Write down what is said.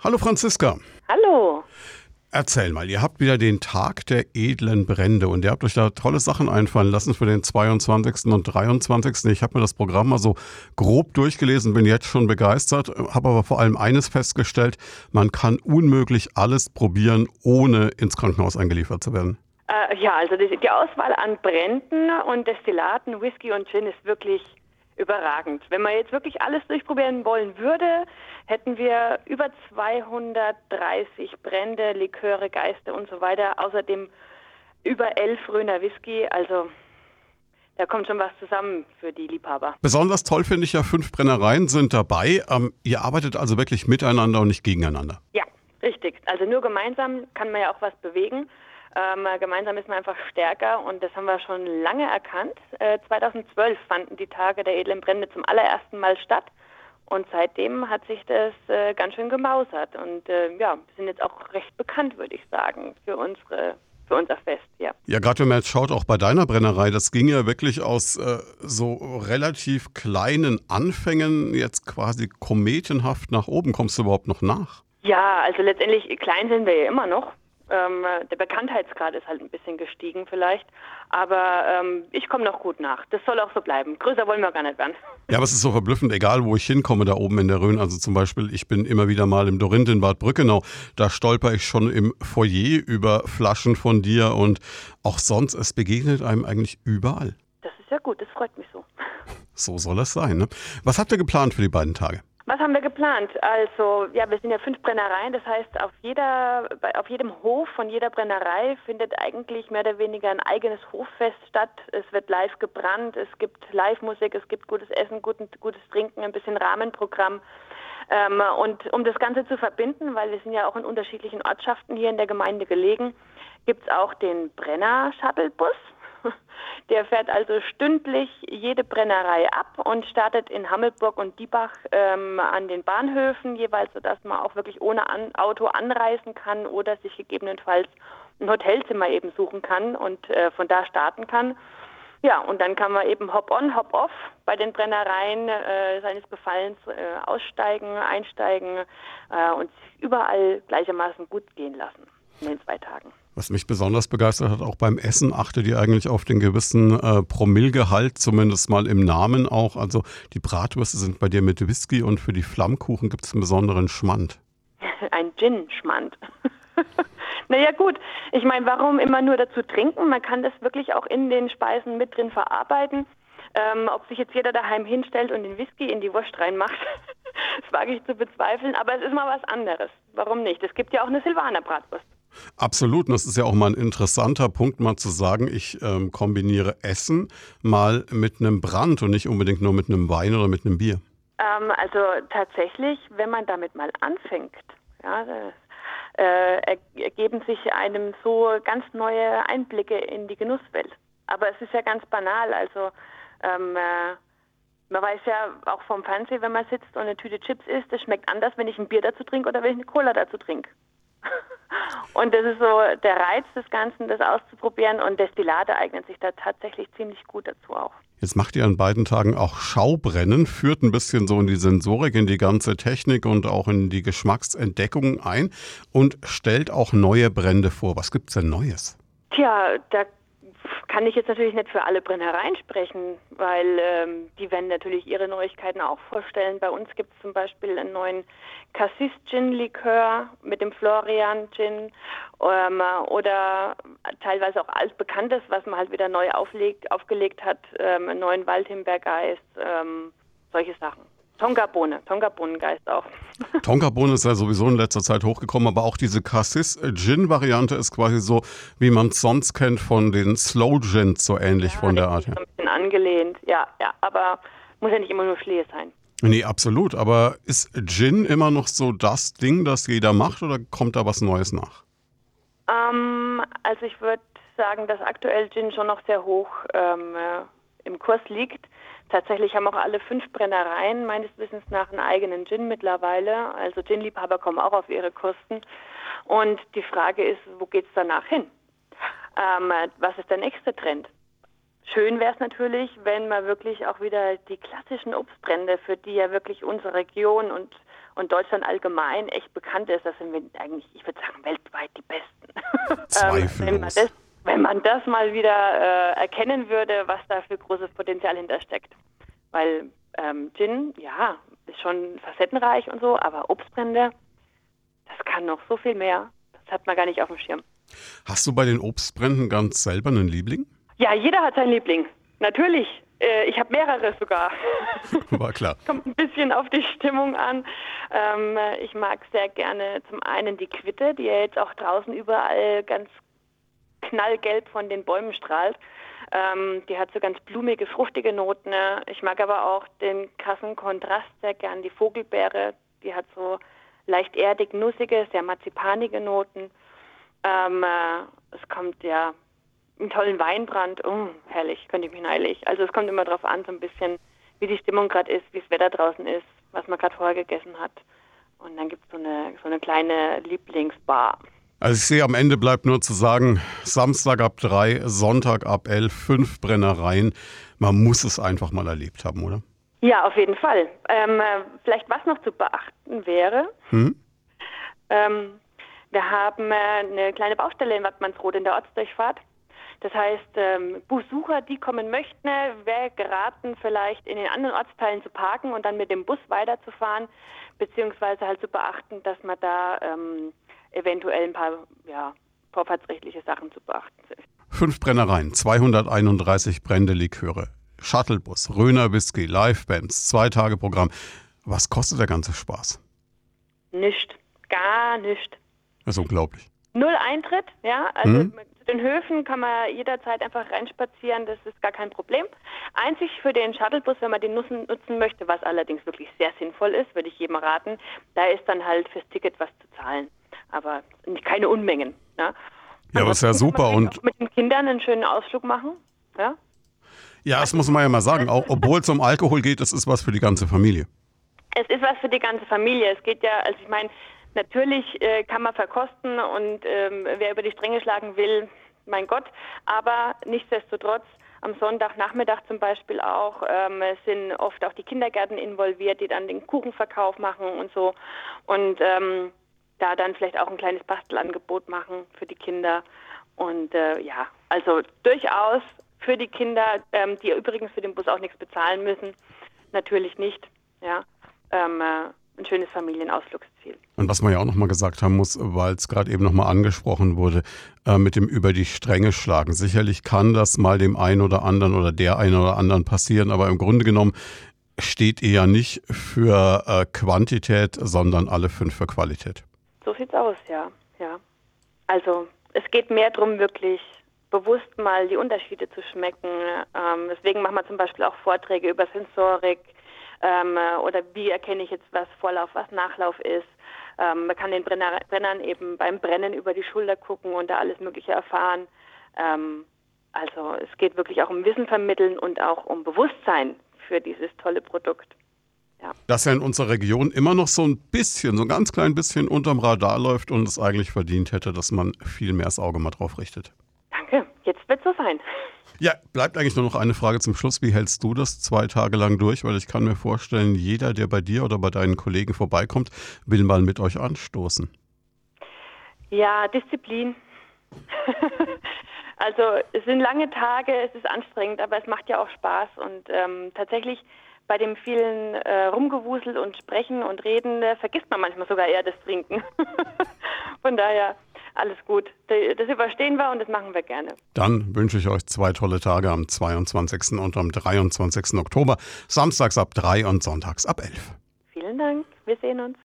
Hallo Franziska. Hallo. Erzähl mal, ihr habt wieder den Tag der edlen Brände und ihr habt euch da tolle Sachen einfallen lassen für den 22. und 23. Ich habe mir das Programm mal so grob durchgelesen, bin jetzt schon begeistert, habe aber vor allem eines festgestellt: Man kann unmöglich alles probieren, ohne ins Krankenhaus eingeliefert zu werden. Also die Auswahl an Bränden und Destillaten, Whisky und Gin ist wirklich überragend. Wenn man jetzt wirklich alles durchprobieren wollen würde, hätten wir über 230 Brände, Liköre, Geiste und so weiter. Außerdem über 11 Röner Whisky. Also da kommt schon was zusammen für die Liebhaber. Besonders toll finde ich ja, 5 Brennereien sind dabei. Ihr arbeitet also wirklich miteinander und nicht gegeneinander. Ja, richtig. Also nur gemeinsam kann man ja auch was bewegen. Gemeinsam ist man einfach stärker und das haben wir schon lange erkannt. 2012 fanden die Tage der edlen Brände zum allerersten Mal statt und seitdem hat sich das ganz schön gemausert und wir sind jetzt auch recht bekannt, würde ich sagen, für unser Fest, ja. Ja, gerade wenn man jetzt schaut, auch bei deiner Brennerei, das ging ja wirklich aus so relativ kleinen Anfängen jetzt quasi kometenhaft nach oben. Kommst du überhaupt noch nach? Ja, also letztendlich klein sind wir ja immer noch. Der Bekanntheitsgrad ist halt ein bisschen gestiegen vielleicht, aber ich komme noch gut nach. Das soll auch so bleiben. Größer wollen wir gar nicht werden. Ja, aber es ist so verblüffend, egal wo ich hinkomme da oben in der Rhön. Also zum Beispiel, ich bin immer wieder mal im Dorinth in Bad Brückenau. Da stolper ich schon im Foyer über Flaschen von dir und auch sonst, es begegnet einem eigentlich überall. Das ist ja gut, das freut mich so. So soll es sein, ne? Was habt ihr geplant für die beiden Tage? Was haben wir geplant? Also, ja, wir sind ja 5 Brennereien, das heißt, auf jedem Hof von jeder Brennerei findet eigentlich mehr oder weniger ein eigenes Hoffest statt. Es wird live gebrannt, es gibt Live-Musik, es gibt gutes Essen, gutes Trinken, ein bisschen Rahmenprogramm. Und um das Ganze zu verbinden, weil wir sind ja auch in unterschiedlichen Ortschaften hier in der Gemeinde gelegen, gibt es auch den Brenner-Shuttle-Bus. Der fährt also stündlich jede Brennerei ab und startet in Hammelburg und Diebach an den Bahnhöfen jeweils, sodass man auch wirklich ohne Auto anreisen kann oder sich gegebenenfalls ein Hotelzimmer eben suchen kann und von da starten kann. Ja, und dann kann man eben hop-on, hop-off bei den Brennereien seines Gefallens aussteigen, einsteigen und sich überall gleichermaßen gut gehen lassen in den 2 Tagen. Was mich besonders begeistert hat, auch beim Essen, achtet ihr eigentlich auf den gewissen Promillgehalt, zumindest mal im Namen auch. Also die Bratwürste sind bei dir mit Whisky und für die Flammkuchen gibt es einen besonderen Schmand. Ein Gin-Schmand. Naja gut, ich meine, warum immer nur dazu trinken? Man kann das wirklich auch in den Speisen mit drin verarbeiten. Ob sich jetzt jeder daheim hinstellt und den Whisky in die Wurst reinmacht, das wage ich zu bezweifeln. Aber es ist mal was anderes. Warum nicht? Es gibt ja auch eine Silvaner Bratwurst. Absolut, und das ist ja auch mal ein interessanter Punkt, mal zu sagen, ich kombiniere Essen mal mit einem Brand und nicht unbedingt nur mit einem Wein oder mit einem Bier. Also tatsächlich, wenn man damit mal anfängt, ja, ergeben sich einem so ganz neue Einblicke in die Genusswelt. Aber es ist ja ganz banal, also man weiß ja auch vom Fernsehen, wenn man sitzt und eine Tüte Chips isst, das schmeckt anders, wenn ich ein Bier dazu trinke oder wenn ich eine Cola dazu trinke. Und das ist so der Reiz des Ganzen, das auszuprobieren, und Destillate eignen sich da tatsächlich ziemlich gut dazu auch. Jetzt macht ihr an beiden Tagen auch Schaubrennen, führt ein bisschen so in die Sensorik, in die ganze Technik und auch in die Geschmacksentdeckung ein und stellt auch neue Brände vor. Was gibt's denn Neues? Tja, da kann ich jetzt natürlich nicht für alle Brennereien sprechen, weil die werden natürlich ihre Neuigkeiten auch vorstellen. Bei uns gibt es zum Beispiel einen neuen Cassis-Gin-Likör mit dem Florian-Gin oder teilweise auch altbekanntes, was man halt wieder neu aufgelegt hat, einen neuen Waldhimbeergeist, solche Sachen. Tonkabohnengeist auch. Tonkabohne ist ja sowieso in letzter Zeit hochgekommen, aber auch diese Cassis-Gin-Variante ist quasi so, wie man es sonst kennt von den Slow Gins, so ähnlich von der Art her. Ein bisschen angelehnt, ja, aber muss ja nicht immer nur Schlehe sein. Nee, absolut. Aber ist Gin immer noch so das Ding, das jeder macht, oder kommt da was Neues nach? Also ich würde sagen, dass aktuell Gin schon noch sehr hoch im Kurs liegt. Tatsächlich haben auch alle 5 Brennereien meines Wissens nach einen eigenen Gin mittlerweile. Also Gin-Liebhaber kommen auch auf ihre Kosten. Und die Frage ist, wo geht's danach hin? Was ist der nächste Trend? Schön wäre es natürlich, wenn man wirklich auch wieder die klassischen Obstbrände, für die ja wirklich unsere Region und und Deutschland allgemein echt bekannt ist. Das sind wir eigentlich, ich würde sagen, weltweit die Besten. Zweifellos. Wenn man das mal wieder erkennen würde, was da für großes Potenzial hintersteckt. Weil Gin, ja, ist schon facettenreich und so, aber Obstbrände, das kann noch so viel mehr. Das hat man gar nicht auf dem Schirm. Hast du bei den Obstbränden ganz selber einen Liebling? Ja, jeder hat seinen Liebling. Natürlich. Ich habe mehrere sogar. War klar. Kommt ein bisschen auf die Stimmung an. Ich mag sehr gerne zum einen die Quitte, die ja jetzt auch draußen überall ganz knallgelb von den Bäumen strahlt. Die hat so ganz blumige, fruchtige Noten. Ich mag aber auch den krassen Kontrast sehr gern. Die Vogelbeere, die hat so leicht erdig, nussige, sehr marzipanige Noten. Es kommt ja einen tollen Weinbrand. Herrlich, könnte ich mich neilig. Also es kommt immer darauf an, so ein bisschen, wie die Stimmung gerade ist, wie das Wetter draußen ist, was man gerade vorher gegessen hat. Und dann gibt es so eine kleine Lieblingsbar. Also ich sehe, am Ende bleibt nur zu sagen, Samstag ab 3, Sonntag ab 11, 5 Brennereien. Man muss es einfach mal erlebt haben, oder? Ja, auf jeden Fall. Vielleicht was noch zu beachten wäre, wir haben eine kleine Baustelle in Wattmannsroth in der Ortsdurchfahrt. Das heißt, Besucher, die kommen möchten, wäre geraten, vielleicht in den anderen Ortsteilen zu parken und dann mit dem Bus weiterzufahren, beziehungsweise halt zu beachten, dass man da eventuell ein paar vorfahrtsrechtliche Sachen zu beachten sind. 5 Brennereien, 231 Brände-Liköre, Shuttlebus, Röner Whisky, Livebands, 2-Tage-Programm. Was kostet der ganze Spaß? Nicht, gar nicht. Das ist unglaublich. 0 Eintritt, ja, also zu den Höfen kann man jederzeit einfach reinspazieren, das ist gar kein Problem. Einzig für den Shuttlebus, wenn man den nutzen möchte, was allerdings wirklich sehr sinnvoll ist, würde ich jedem raten, da ist dann halt fürs Ticket was zu zahlen, aber keine Unmengen. Ja, aber ist ja super. Kann man und auch mit den Kindern einen schönen Ausflug machen, ja? Ja, das muss man ja mal sagen, auch obwohl es um Alkohol geht, das ist was für die ganze Familie. Es ist was für die ganze Familie, es geht ja, also ich meine, natürlich kann man verkosten und wer über die Stränge schlagen will, mein Gott. Aber nichtsdestotrotz, am Sonntagnachmittag zum Beispiel auch, sind oft auch die Kindergärten involviert, die dann den Kuchenverkauf machen und so. Und da dann vielleicht auch ein kleines Bastelangebot machen für die Kinder. Und also durchaus für die Kinder, die übrigens für den Bus auch nichts bezahlen müssen, natürlich nicht, ja. Ein schönes Familienausflugsziel. Und was man ja auch nochmal gesagt haben muss, weil es gerade eben nochmal angesprochen wurde, mit dem über die Stränge schlagen. Sicherlich kann das mal dem einen oder anderen oder der einen oder anderen passieren, aber im Grunde genommen steht ihr ja nicht für Quantität, sondern alle 5 für Qualität. So sieht's aus, ja. Also es geht mehr darum, wirklich bewusst mal die Unterschiede zu schmecken. Deswegen machen wir zum Beispiel auch Vorträge über Sensorik, oder wie erkenne ich jetzt, was Vorlauf, was Nachlauf ist. Man kann den Brennern eben beim Brennen über die Schulter gucken und da alles Mögliche erfahren. Also es geht wirklich auch um Wissen vermitteln und auch um Bewusstsein für dieses tolle Produkt. Ja. Dass ja in unserer Region immer noch so ein bisschen, so ein ganz klein bisschen unterm Radar läuft und es eigentlich verdient hätte, dass man viel mehr das Auge mal drauf richtet. Danke, jetzt wird es so sein. Ja, bleibt eigentlich nur noch eine Frage zum Schluss. Wie hältst du das 2 Tage lang durch? Weil ich kann mir vorstellen, jeder, der bei dir oder bei deinen Kollegen vorbeikommt, will mal mit euch anstoßen. Ja, Disziplin. Also es sind lange Tage, es ist anstrengend, aber es macht ja auch Spaß. Und tatsächlich bei dem vielen Rumgewusel und Sprechen und Reden vergisst man manchmal sogar eher das Trinken. Von daher alles gut. Das überstehen wir und das machen wir gerne. Dann wünsche ich euch 2 tolle Tage am 22. und am 23. Oktober. Samstags ab 3 und sonntags ab 11. Vielen Dank. Wir sehen uns.